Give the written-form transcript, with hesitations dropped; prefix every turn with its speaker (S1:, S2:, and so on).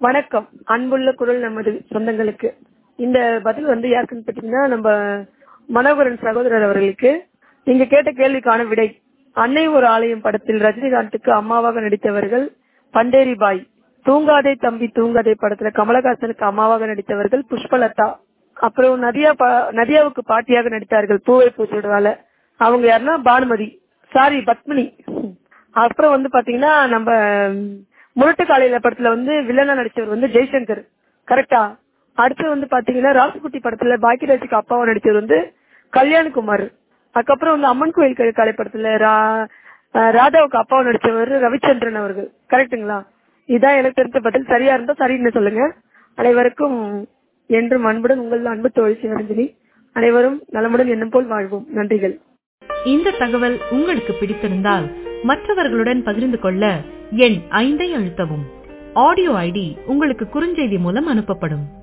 S1: வணக்கம். அன்புள்ள குரல் நமது சொந்தங்களுக்கு. இந்த பதில் யாருக்குன்னு பார்த்தீங்கன்னா, நம்ம மனோகரன் சகோதரர் அவர்களுக்கு. நீங்க கேட்ட கேள்விக்கான விடை, அன்னை ஒரு ஆலயம் படத்தில் ரஜினிகாந்துக்கு அம்மாவாக நடித்தவர்கள் பண்டேரி பாய். தூங்காதே தம்பி தூங்காதே படத்துல கமலஹாசனுக்கு அம்மாவாக நடித்தவர்கள் புஷ்பலதா. அப்புறம் நதியாவுக்கு பாட்டியாக நடித்தார்கள் பூவை பூச்சோடுவால. அவங்க யாருன்னா பானுமதி, சாரி பத்மினி. அப்புறம் பாத்தீங்கன்னா, நம்ம முரட்டு காலையில படத்துல வில்லனா நடிச்சவர் ஜெய்சங்கர். கரெக்டா? அடுத்து பாத்தீங்கன்னா, ராசுகுட்டி படத்துல பாக்கியராஜுக்கு அப்பாவா நடிச்சவர் கல்யாண்குமார். அதுக்கப்புறம் அம்மன் கோயில் காலை படத்துல ராதாவுக்கு அப்பாவா நடிச்சவர் ரவிச்சந்திரன் அவர்கள். கரெக்டுங்களா? இதான் எனக்கு தெரிஞ்ச பதில். சரியா இருந்தா சரின்னு சொல்லுங்க. அனைவருக்கும் என்றும் அன்புடன் உங்கள் அன்பு தோழி சிவரஞ்சனி. அனைவரும் நலமுடன் எண்ணம் போல் வாழ்வோம். நன்றிகள்.
S2: இந்த தகவல் உங்களுக்கு பிடித்திருந்தால் மற்றவர்களுடன் பகிர்ந்து கொள்ள எண் 5 அழுத்தவும். ஆடியோ ஐடி உங்களுக்கு குறுஞ்செய்தி மூலம் அனுப்பப்படும்.